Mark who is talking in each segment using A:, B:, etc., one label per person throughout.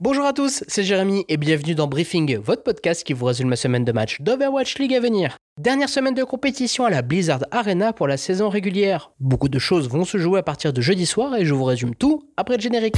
A: Bonjour à tous, c'est Jérémy et bienvenue dans Briefing, votre podcast qui vous résume la semaine de match d'Overwatch League à venir. Dernière semaine de compétition à la Blizzard Arena pour la saison régulière. Beaucoup de choses vont se jouer à partir de jeudi soir et je vous résume tout après le générique.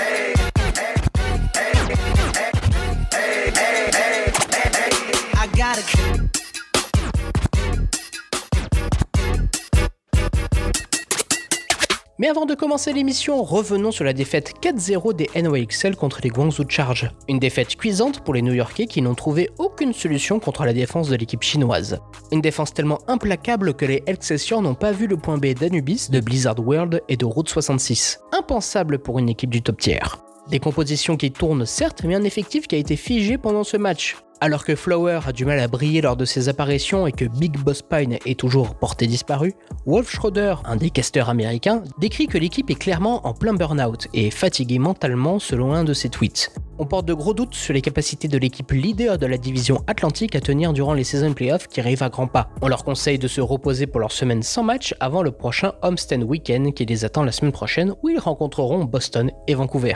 A: Mais avant de commencer l'émission, revenons sur la défaite 4-0 des NYXL contre les Guangzhou Charge. Une défaite cuisante pour les New-Yorkais qui n'ont trouvé aucune solution contre la défense de l'équipe chinoise. Une défense tellement implacable que les Excelsior n'ont pas vu le point B d'Anubis, de Blizzard World et de Route 66. Impensable pour une équipe du top tier. Des compositions qui tournent certes, mais un effectif qui a été figé pendant ce match. Alors que Flower a du mal à briller lors de ses apparitions et que Big Boss Pine est toujours porté disparu, Wolf Schroeder, un des casteurs américains, décrit que l'équipe est clairement en plein burn-out et fatiguée mentalement selon un de ses tweets. On porte de gros doutes sur les capacités de l'équipe leader de la division Atlantique à tenir durant les saisons playoffs qui arrivent à grands pas. On leur conseille de se reposer pour leur semaine sans match avant le prochain Homestand Weekend qui les attend la semaine prochaine où ils rencontreront Boston et Vancouver.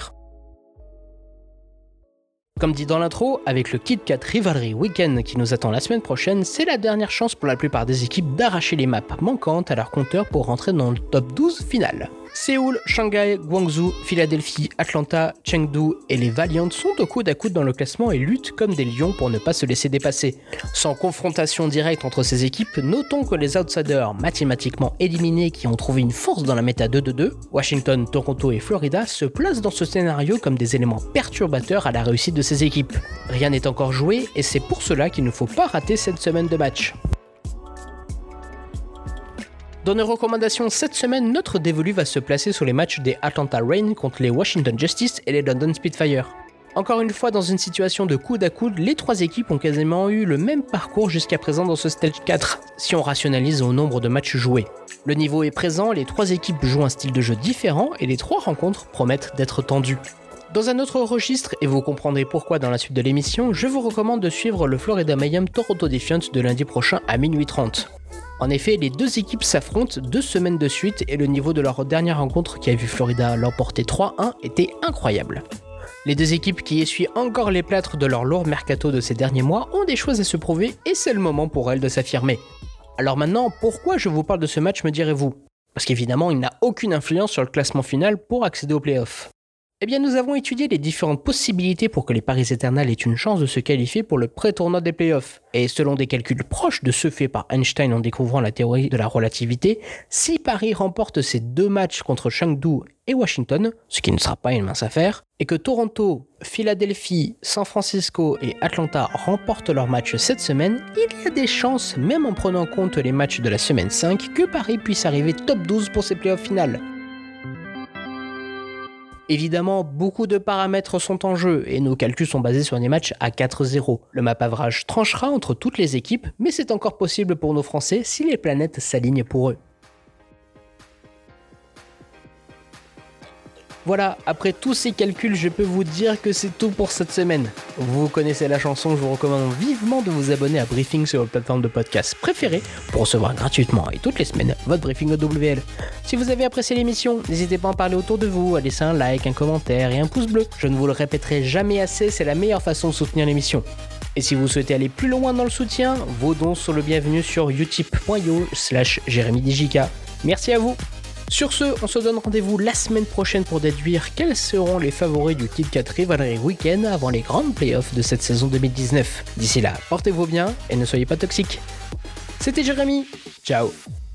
A: Comme dit dans l'intro, avec le Kit Kat Rivalry Weekend qui nous attend la semaine prochaine, c'est la dernière chance pour la plupart des équipes d'arracher les maps manquantes à leur compteur pour rentrer dans le top 12 final. Séoul, Shanghai, Guangzhou, Philadelphie, Atlanta, Chengdu et les Valiant sont au coude à coude dans le classement et luttent comme des lions pour ne pas se laisser dépasser. Sans confrontation directe entre ces équipes, notons que les outsiders mathématiquement éliminés qui ont trouvé une force dans la méta 2-2-2, Washington, Toronto et Florida, se placent dans ce scénario comme des éléments perturbateurs à la réussite de ces équipes. Rien n'est encore joué et c'est pour cela qu'il ne faut pas rater cette semaine de match. Dans nos recommandations cette semaine, notre dévolu va se placer sur les matchs des Atlanta Reign contre les Washington Justice et les London Spitfire. Encore une fois, dans une situation de coude à coude, les trois équipes ont quasiment eu le même parcours jusqu'à présent dans ce Stage 4, si on rationalise au nombre de matchs joués. Le niveau est présent, les trois équipes jouent un style de jeu différent et les trois rencontres promettent d'être tendues. Dans un autre registre, et vous comprendrez pourquoi dans la suite de l'émission, je vous recommande de suivre le Florida Mayhem Toronto Defiant de lundi prochain à minuit 30. En effet, les deux équipes s'affrontent 2 semaines de suite et le niveau de leur dernière rencontre qui a vu Florida l'emporter 3-1 était incroyable. Les deux équipes qui essuient encore les plâtres de leur lourd mercato de ces derniers mois ont des choses à se prouver et c'est le moment pour elles de s'affirmer. Alors maintenant, pourquoi je vous parle de ce match me direz-vous ? Parce qu'évidemment, il n'a aucune influence sur le classement final pour accéder aux playoffs. Eh bien, nous avons étudié les différentes possibilités pour que les Paris Eternals aient une chance de se qualifier pour le pré-tournoi des playoffs. Et selon des calculs proches de ceux faits par Einstein en découvrant la théorie de la relativité, si Paris remporte ses 2 matchs contre Chengdu et Washington, ce qui ne sera pas une mince affaire, et que Toronto, Philadelphie, San Francisco et Atlanta remportent leurs matchs cette semaine, il y a des chances, même en prenant en compte les matchs de la semaine 5, que Paris puisse arriver top 12 pour ses playoffs finales. Évidemment, beaucoup de paramètres sont en jeu et nos calculs sont basés sur des matchs à 4-0. Le map average tranchera entre toutes les équipes, mais c'est encore possible pour nos Français si les planètes s'alignent pour eux. Voilà, après tous ces calculs, je peux vous dire que c'est tout pour cette semaine. Vous connaissez la chanson, je vous recommande vivement de vous abonner à Briefing sur votre plateforme de podcast préférée pour recevoir gratuitement et toutes les semaines votre Briefing OWL. Si vous avez apprécié l'émission, n'hésitez pas à en parler autour de vous, à laisser un like, un commentaire et un pouce bleu. Je ne vous le répéterai jamais assez, c'est la meilleure façon de soutenir l'émission. Et si vous souhaitez aller plus loin dans le soutien, vos dons sont le bienvenu sur utip.io/JérémyDJK. Merci à vous. Sur ce, on se donne rendez-vous la semaine prochaine pour déduire quels seront les favoris du Kit Kat Rivalry Weekend avant les grandes playoffs de cette saison 2019. D'ici là, portez-vous bien et ne soyez pas toxiques. C'était Jérémy, ciao.